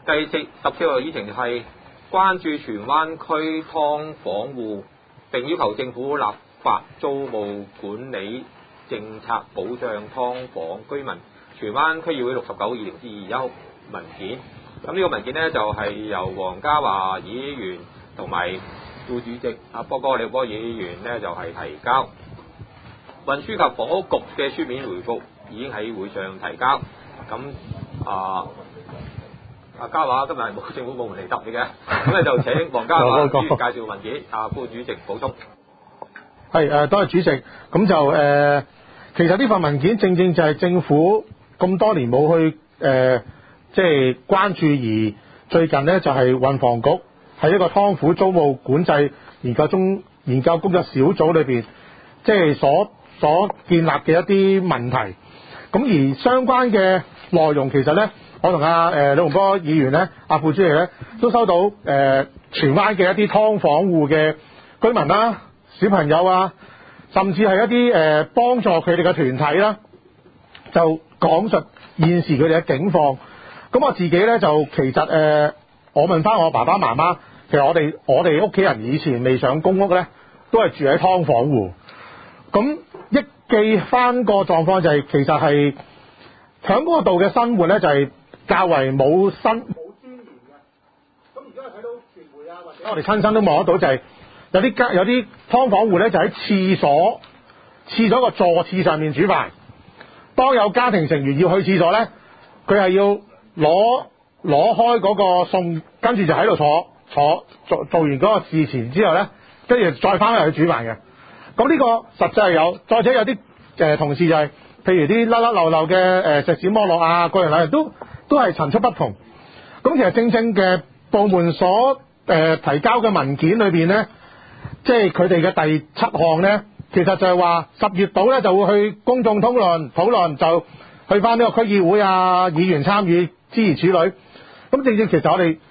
第14個議程係關注荃灣區劏房戶，並要求政府立法租務管理政策保障劏房居民。荃灣區議會6920/21文件。咁呢個文件呢，就係由黃家華議員同埋副主席波哥李波議員呢，就係提交。運輸及房屋局嘅書面回覆已經喺會上提交。咁家華今日係冇政府部門嚟答你嘅，咁你就請黃家華主席介紹文件，副主席補充。 係多謝主席。咁就其實呢份文件正正就係政府咁多年冇去即係關注，而最近呢，就係運房局喺一個劏房租務管制研究工作小組裏邊，即係所建立嘅一啲問題。咁而相關嘅內容，其實呢，我同李洪波議員呢，副主席呢，都收到荃灣嘅一啲劏房戶嘅居民啦、小朋友啊，甚至係一啲幫助佢哋嘅團體啦，就講述現時佢哋嘅境況。咁我自己呢，就其實我問翻我爸爸媽媽，其實我哋屋企人以前未上公屋呢，都係住喺劏房戶。咁一記翻個狀況就係、其實係響嗰度嘅生活呢，就係較為冇尊嚴嘅。咁而家睇到傳媒或者我哋親身都望得到，就係有啲劏房戶呢，就喺廁所個座廁上面煮飯。當有家庭成員要去廁所呢，佢係要攞開嗰個餸，跟住就喺度做完嗰個事前之後呢，跟住再翻去煮飯嘅。咁呢個實際係有，再者有啲同事就係、譬如啲甩漏嘅石屎剝落啊，個人都係層出不窮。咁其實正正嘅部門所提交嘅文件裏邊呢，即係佢哋嘅第7項呢，其實就係話10月度呢就會去公眾討論，就去翻呢個區議會議員參與諸如此類。咁正正其實我哋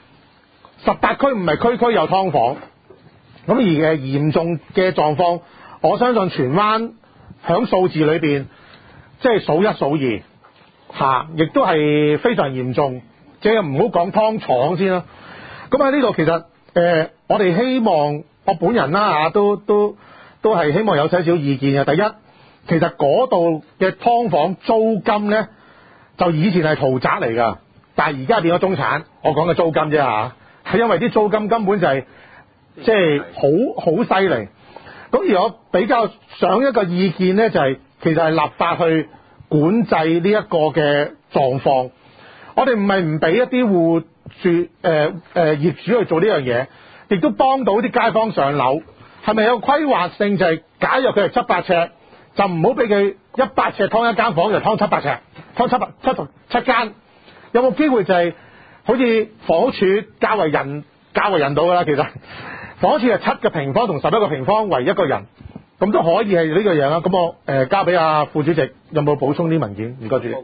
18區唔係區區有劏房，咁而嚴重嘅狀況，我相信荃灣響數字裏邊即係數一數二亦都係非常嚴重。即係唔好講劏廠先啦。咁喺呢度其實我哋希望我本人啦都係希望有少少意見嘅。第一，其實嗰度嘅劏房租金呢，就以前係豪宅嚟㗎，但係而家變咗中產。我講嘅租金啫係因為啲租金根本就係即係好犀利。咁而我比較想一個意見呢，就係其實係立法去管制呢一個嘅狀況。我哋唔係唔俾一啲業主去做呢樣嘢，亦都幫到啲街坊上樓。係咪有個規劃性？就係假如佢係700尺，就唔好俾佢100尺劏一間房，就劏700尺，劏7間。有冇機會就係好似房屋署較為人道㗎啦？其實房屋署係7個平方同11個平方為一個人，咁都可以係呢個樣啦。咁我交俾副主席，有冇補充啲文件？唔該主席。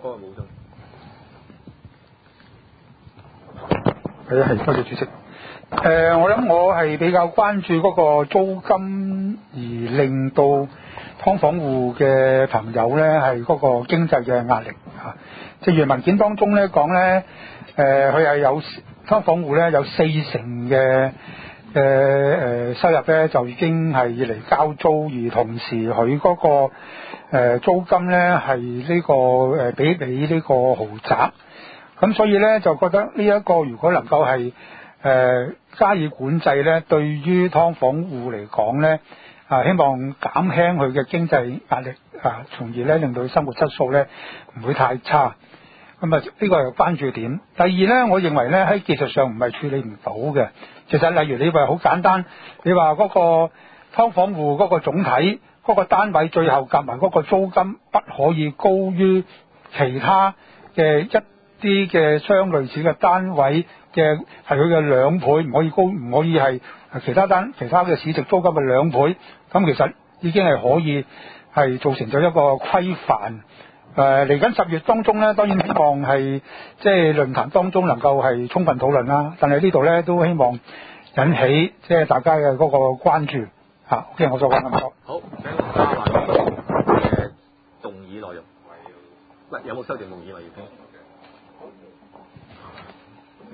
係多謝主席。我諗我係比較關注嗰個租金，而令到劏房戶嘅朋友呢係嗰個經濟嘅壓力嚇。正如文件當中呢講呢，佢係有劏房戶呢有40%嘅收入呢就已經係嚟交租，而同時佢嗰個租金呢係呢個比呢個豪宅。咁所以呢，就覺得呢一個如果能夠係加以管制呢，對於劏房戶嚟講呢，希望減輕佢嘅經濟壓力從而呢令到佢生活質素呢唔會太差。咁呢個係關注點。第二呢，我認為呢喺技術上唔係處理唔到嘅。其實例如你話好簡單，你話嗰個劏房戶嗰個總體嗰個單位最後夾埋嗰個租金不可以高於其他嘅一啲嘅相類似嘅單位嘅係佢嘅2倍，唔可以高，唔可以係其他嘅市值租金嘅2倍。咁其實已經係可以係造成咗一個規範。嚟緊10月當中呢，當然希望係即係論壇當中能夠係充分討論啦。但係呢度呢，都希望引起即係大家嘅嗰個關注嚇。OK， 我再講咁多。 好，請家華嘅動議內容。有冇修訂動議話要傾？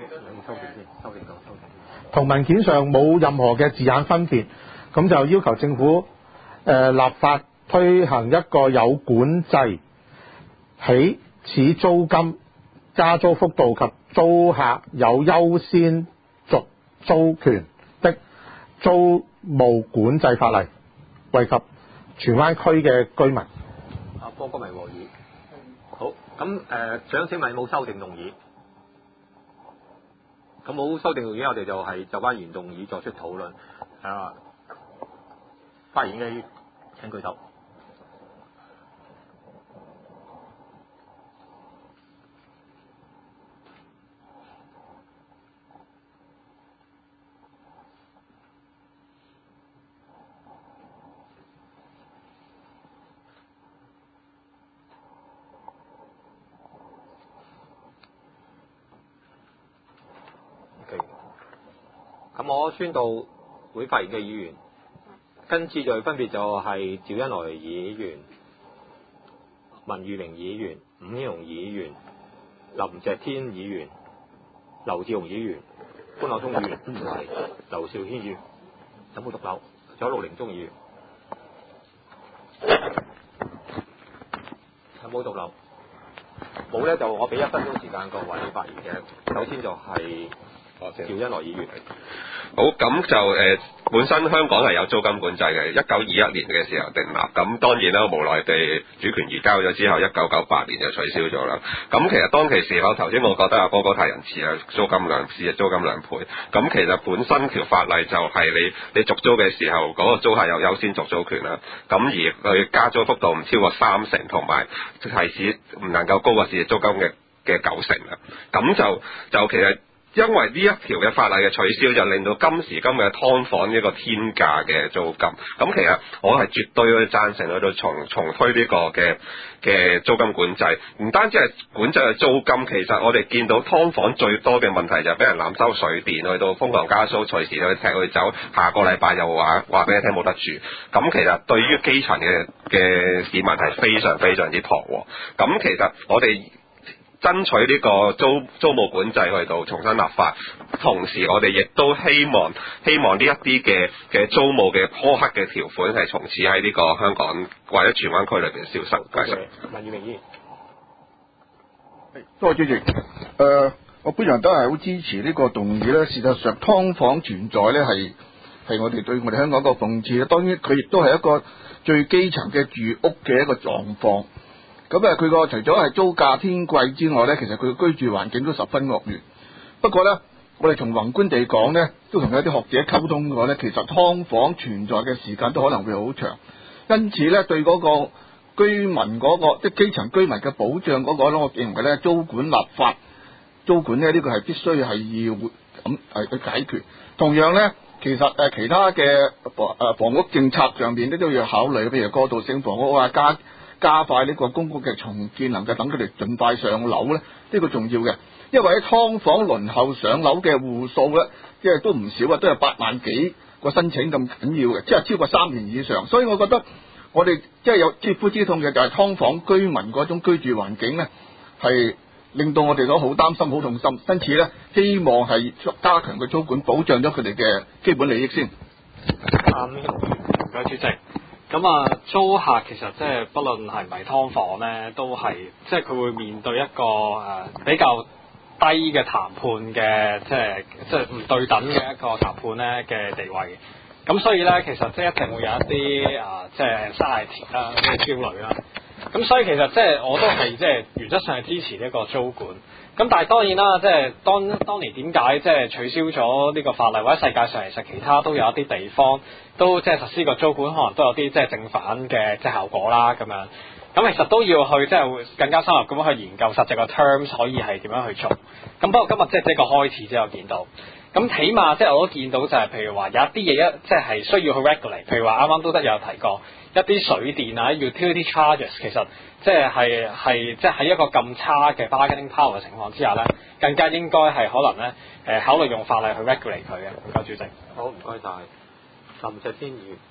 同文件上冇任何嘅字眼分別，咁就要求政府立法推行一個有管制起始租金加租幅度及租客有優先續租權的租務管制法例，惠及荃灣區嘅居民。 波哥明和議。好，咁想請問有冇修訂動議？咁冇修訂動議，我哋就係就翻原動議作出討論。發言嘅請舉手。咁我宣導會發言嘅議員，跟次序分別就係趙恩來議員、文裕玲議員、伍英龍議員、林石天議員、劉志雄議員、潘樂聰議員同埋劉兆軒議員。有冇獨留？仲有陸寧宗議員。有冇獨留？冇咧，就我俾1分鐘時間各位發言嘅。首先就係趙恩來議員。 好，咁就本身香港係有租金管制嘅，1921年嘅時候訂立，咁當然啦，無奈地主權移交咗之後，1998年就取消咗啦。咁其實當其時，頭先我覺得阿波哥太仁慈啊，租金兩倍。咁其實本身條法例就係你續租嘅時候，嗰個租客有優先續租權啦。咁而佢加租幅度唔超過30%，同埋係市唔能夠高過市租金嘅90%啦。咁就其實。因為呢一條嘅法例嘅取消，就令到今時今日劏房一個天價嘅租金。咁其實我係絕對去贊成去到重推呢個嘅租金管制。唔單止係管制嘅租金，其實我哋見到劏房最多嘅問題就係俾人濫收水電，去到瘋狂加租，隨時去踢佢走。下個禮拜又話俾你聽冇得住。咁其實對於基層嘅市民係非常非常之彷徨。咁其實我哋爭取呢個租務管制去到重新立法，同時我哋亦都希望呢一啲嘅租務嘅苛刻嘅條款係從此喺呢個香港或者荃灣區裏邊消失。 多謝文裕明議員。 多謝主席。我本人都係好支持呢個動議咧。事實上，劏房存在咧係我哋對我哋香港一個諷刺。當然，佢亦都係一個最基層嘅住屋嘅一個狀況。咁佢個除咗係租價天貴之外咧，其實佢嘅居住環境都十分惡劣。不過咧，我哋從宏觀地講咧，都同有啲學者溝通過咧，其實劏房存在嘅時間都可能會好長。因此咧，對嗰個居民嗰個即係基層居民嘅保障嗰個咧，我認為咧租管立法，租管咧呢個係必須係要咁係去解決。同樣咧，其實其他嘅房屋政策上邊咧都要考慮，譬如過渡性房屋啊，加快呢個公屋嘅重建，能夠等佢哋盡快上樓咧，呢個重要嘅。因為喺劏房輪候上樓嘅戶數咧，即係都唔少啊，都有8萬幾個申請咁緊要嘅，即係超過3年以上。所以我覺得我哋即係有切膚之痛嘅，就係劏房居民嗰種居住環境咧，係令到我哋都好擔心、好痛心。因此咧，希望係加強個租管，保障咗佢哋嘅基本利益先。 唔該，主席。咁租客其實即係不論係唔係劏房咧，都係即係佢會面對一個比較低嘅談判嘅，即係唔對等嘅一個談判咧嘅地位。咁所以咧，其實即係一定會有一啲即係anxiety啦，即係焦慮啦。咁所以其實即係我都係即係原則上係支持呢個租管。咁但係當然啦，即係當年點解即係取消咗呢個法例，或者世界上其實其他都有一啲地方都即係實施個租管，可能都有啲即係正反嘅即係效果啦咁樣。咁其實都要去即係會更加深入咁樣去研究實際個 terms 可以係點樣去做。咁不過今日即係個開始啫，我見到。咁起碼即係我都見到就係譬如話有一啲嘢即係需要去 regulate， 譬如話啱啱都有提過一啲水電啊 utility charges， 其實即係即係喺一個咁差嘅 bargaining power 嘅情況之下咧，更加應該係可能咧考慮用法例去 regulate 佢嘅。唔該主席。 好，唔該晒。林石天議員。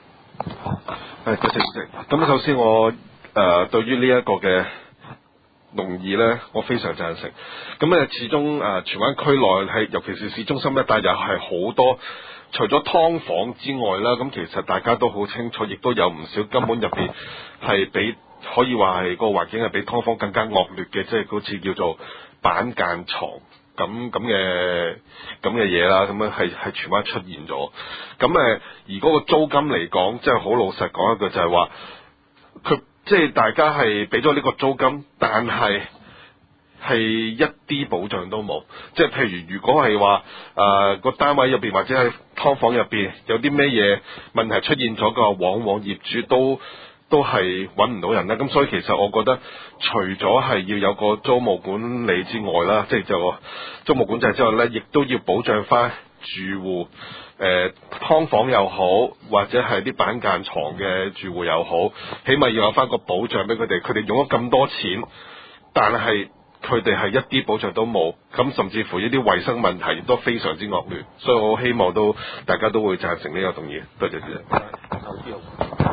多謝主席。咁首先我對於呢一個嘅農議呢，我非常贊成。咁始終荃灣區內係尤其是市中心一帶又係好多，除咗劏房之外啦，咁其實大家都好清楚，亦都有唔少根本入邊係比可以話係個環境係比劏房更加惡劣嘅，即係好似叫做板間床咁嘅嘢啦，咁樣係荃灣出現咗。咁而嗰個租金嚟講，即係好老實講一句就係話，佢即係大家係俾咗呢個租金，但係一啲保障都冇。即係譬如果係話個單位入邊或者係劏房入邊有啲咩嘢問題出現咗嘅話，往往業主都係揾唔到人啦。咁所以其實我覺得除咗係要有個租務管理之外啦，即係就租務管制之外呢，亦都要保障翻住戶，劏房又好，或者係啲板間床嘅住戶又好，起碼要有翻個保障俾佢哋。佢哋用咗咁多錢，但係佢哋係一啲保障都冇，咁甚至乎呢啲衞生問題亦都非常之惡劣。所以我希望大家都會贊成呢個動議。多謝主席。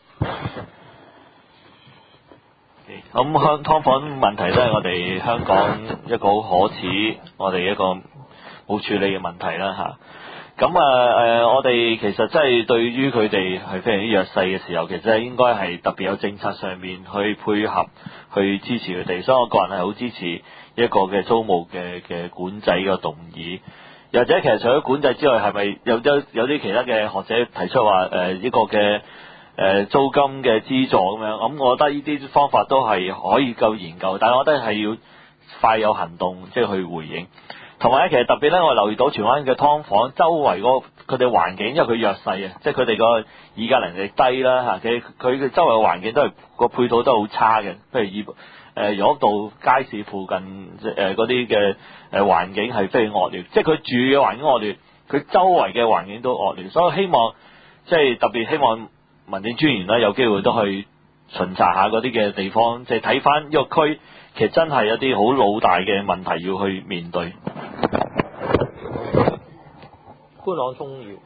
咁劏房問題都係我哋香港一個好可恥，我哋一個冇處理嘅問題啦嚇。咁我哋其實真係對於佢哋係非常之弱勢嘅時候，其實係應該係特別有政策上面去配合，去支持佢哋。所以我個人係好支持一個嘅租務嘅管制嘅動議。又或者其實除咗管制之外，係咪有啲其他嘅學者提出話呢個嘅租金嘅資助咁樣？咁我覺得呢啲方法都係可以夠研究，但係我覺得係要快有行動，即係去回應。同埋咧，其實特別咧，我留意到荃灣嘅劏房周圍佢哋環境，因為佢弱勢啊，即係佢哋個議價能力低啦嚇，其實佢嘅周圍嘅環境都係個配套都好差嘅，譬如容屋道街市附近嗰啲嘅環境係非常惡劣，即係佢住嘅環境惡劣，佢周圍嘅環境都惡劣，所以希望即係特別希望民政專員啦有機會都去巡查下嗰啲嘅地方，即係睇翻呢個區。其實真係有啲好老大嘅問題要去面對。 官朗中原，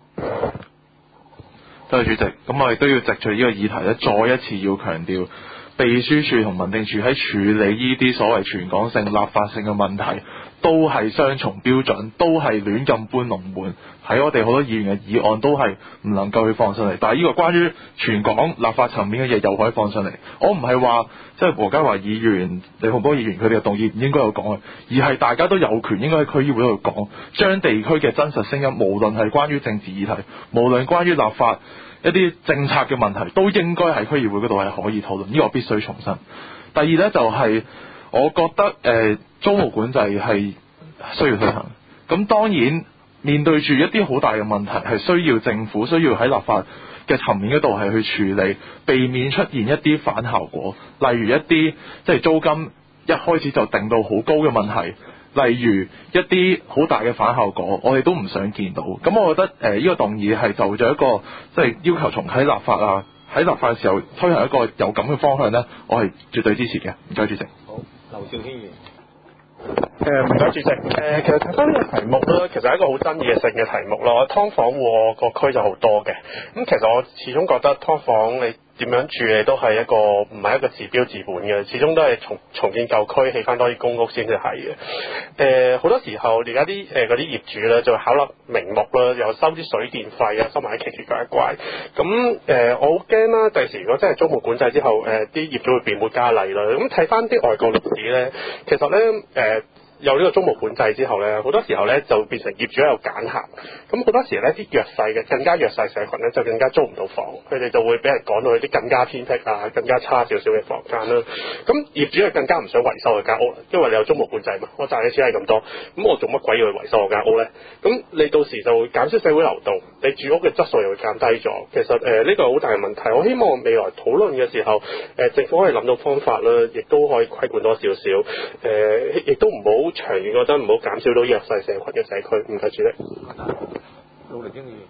多謝主席。咁我哋都要藉住呢個議題咧，再一次要強調，秘書處同民政處喺處理呢啲所謂全港性、立法性嘅問題，都係雙重標準，都係亂咁搬龍門。喺我哋好多議員嘅議案都係唔能夠去放上嚟，但係呢個關於全港立法層面嘅嘢又可以放上嚟。我唔係話即係何家華議員、李洪波議員佢哋嘅動議唔應該有講嘅，而係大家都有權應該喺區議會度講，將地區嘅真實聲音，無論係關於政治議題，無論關於立法一啲政策嘅問題，都應該喺區議會嗰度係可以討論。呢個必須重申。第二呢，就係我覺得租務管制係需要推行。咁當然面對住一啲好大嘅問題，係需要政府需要喺立法嘅層面嗰度係去處理，避免出現一啲反效果，例如一啲即係租金一開始就定到好高嘅問題，例如一啲好大嘅反效果，我哋都唔想見到。咁我覺得呢個動議係就咗一個即係要求重啟立法啊，喺立法嘅時候推行一個有咁嘅方向呢，我係絕對支持嘅。唔該主席。 好，劉兆天議員。 唔該主席。其實睇翻呢個題目咧，其實係一個好爭議性嘅題目咯。劏房戶個區就好多嘅，咁其實我始終覺得劏房你點樣住理都係唔係一個治標治本嘅，始終都係重建舊區，起翻多啲公屋先至係嘅。好多時候而家啲嗰啲業主咧就巧立名目啦，又收啲水電費啊，收埋啲奇奇怪怪。咁我好驚啦，第時如果真係租務管制之後，啲業主會變本加厲啦。咁睇翻啲外國歷史咧，其實咧有呢個租務管制之後咧，好多時候咧就變成業主喺度揀客，咁好多時咧啲弱勢嘅更加弱勢社群咧就更加租唔到房，佢哋就會俾人趕到去啲更加偏僻啊、更加差少少嘅房間啦。咁業主係更加唔想維修佢間屋，因為你有租務管制嘛，我賺嘅錢係咁多，咁我做乜鬼要去維修我間屋咧？咁你到時就會減少社會流動，你住屋嘅質素又會減低咗。其實呢個係好大嘅問題。我希望未來討論嘅時候，政府可以諗到方法啦，亦都可以規管多少少，亦都唔好。長遠覺得唔好減少到弱勢社群嘅社區，唔該主席。 陸力英議員，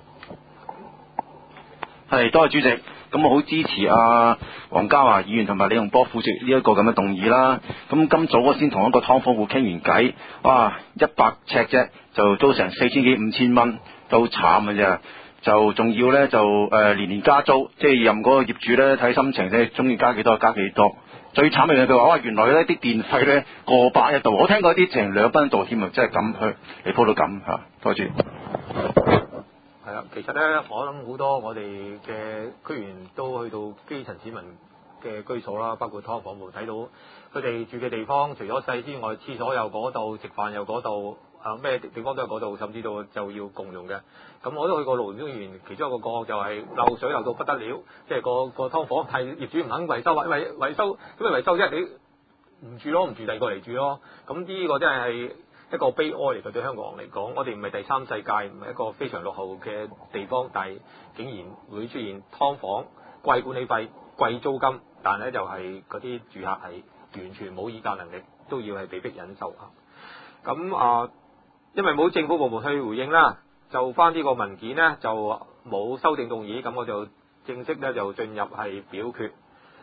係多謝主席。咁我好支持黃家華議員同埋李洪波副主席呢一個咁嘅動議啦。咁今早我先同一個劏房戶傾完偈，哇，100尺啫就租成4000幾5000蚊，都好慘嘅啫。就仲要咧就年年加租，即係任嗰個業主咧睇心情咧，中意加幾多加幾多。 最慘嘅嘢佢話哇，原來咧啲電費咧過百一度，我聽過啲成2蚊一度添啊，真係咁去你鋪到咁嚇，多謝。 係啊，其實咧，我諗好多我哋嘅區員都去到基層市民嘅居所啦，包括劏房戶，睇到佢哋住嘅地方，除咗細之外，廁所又嗰度，食飯又嗰度，咩地方都有嗰度，甚至到就要共用嘅。咁我都去過勞聯公園，其中一個個案就係漏水漏到不得了，即係個劏房係業主唔肯維修，因為維修咁維修啫，你唔住咯，唔住第二個嚟住咯。咁呢個真係一個悲哀嚟嘅，對香港嚟講，我哋唔係第三世界，唔係一個非常落後嘅地方，但係竟然會出現劏房、貴管理費、貴租金，但係咧就係嗰啲住客係完全冇議價能力，都要係被逼忍受嚇。咁因為冇政府部門去回應啦，就翻呢個文件呢，就冇修訂動議，咁我就正式咧就進入係表決。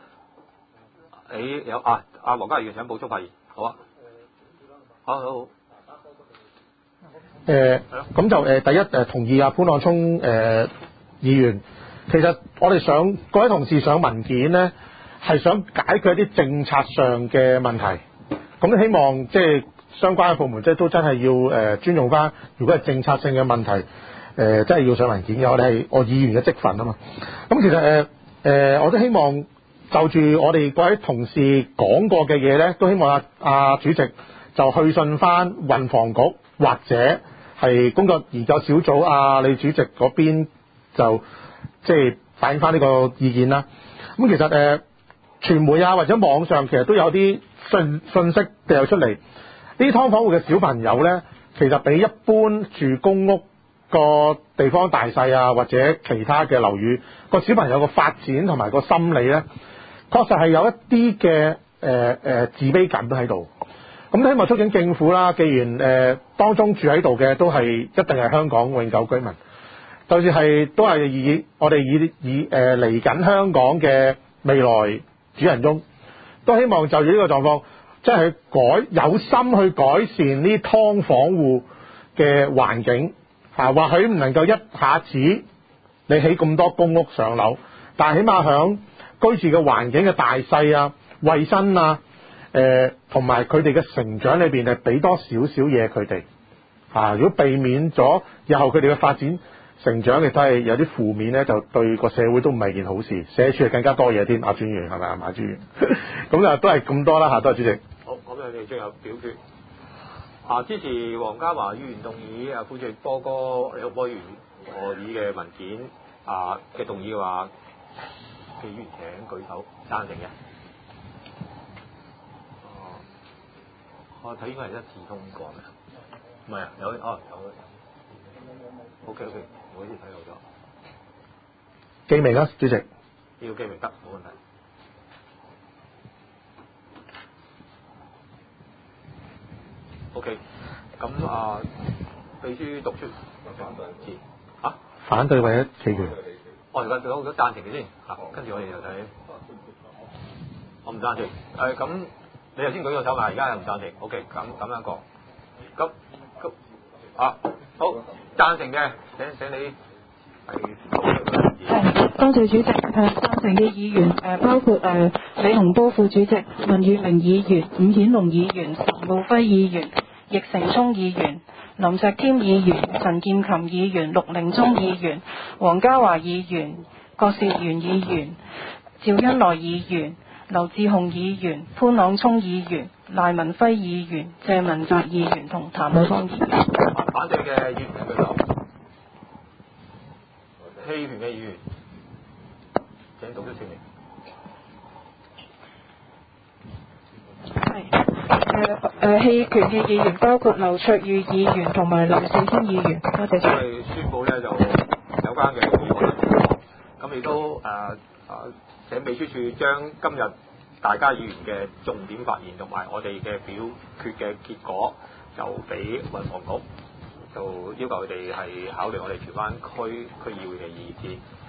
有黃家議員想補充發言，好啊，好。 咁就第一同意潘漢聰議員，其實我哋各位同事上文件呢，係想解決一啲政策上嘅問題，咁希望即係相關嘅部門即係都真係要尊重翻，如果係政策性嘅問題，真係要上文件嘅，我議員嘅職份啊嘛。咁其實我都希望就住我哋各位同事講過嘅嘢呢，都希望主席就去信翻運房局或者係工作研究小組李主席嗰邊，就即係反映翻呢個意見啦。咁其實傳媒或者網上其實都有啲信息掉出嚟，呢啲劏房戶嘅小朋友呢，其實比一般住公屋個地方大細或者其他嘅樓宇個小朋友個發展同埋個心理呢，確實係有一啲嘅自卑感都喺度。咁希望促請政府啦，既然當中住喺度嘅都係一定係香港永久居民，就算係都係我哋以嚟緊香港嘅未來主人翁，都希望就住呢個狀況，即係有心去改善呢劏房戶嘅環境或許唔能夠一下子你起咁多公屋上樓，但係起碼響居住嘅環境嘅大細衛生同埋佢哋嘅成長裏邊係俾多少少嘢佢哋如果避免咗日後佢哋嘅發展成長亦都係有啲負面咧，就對個社會都唔係件好事，社署係更加多嘢添。專員係咪馬專員？咁都係咁多啦多謝主席。 好，咁我哋進入表決。支持黃家華議員動議副主席波哥李學波議員議嘅文件嘅動議嘅話，嘅議員請舉手，贊成嘅。我睇應該係一致通過嘅，唔係有OK， 我已經睇到咗。 記名啊，主席。 要記名得，冇問題。OK， 咁秘書讀出反對字反對或者棄權。 而家做咗贊成嘅先跟住我哋就睇。我唔贊成。咁你頭先舉咗手嘛？而家又唔贊成。OK， 咁樣講。咁好，贊成嘅請你多謝主席。贊成嘅議員包括李洪波副主席、文裕明議員、伍顯龍議員、岑敖暉議員、易成聰議員、林石添議員、陳健琴議員、陸寧宗議員、黃家華議員、郭兆元議員、趙恩來議員、劉志雄議員、潘朗聰議員、賴文輝議員、謝文澤議員同譚偉邦議員。 反對嘅議員請舉手。棄權嘅議員請讀出姓名。 棄權嘅議員包括劉卓宇議員同埋劉兆軒議員。多謝。 我哋宣佈咧就有關嘅議案，咁亦都請秘書處將今日大家議員嘅重點發言同埋我哋嘅表決嘅結果，就俾運房局，就要求佢哋係考慮我哋荃灣區議會嘅意見。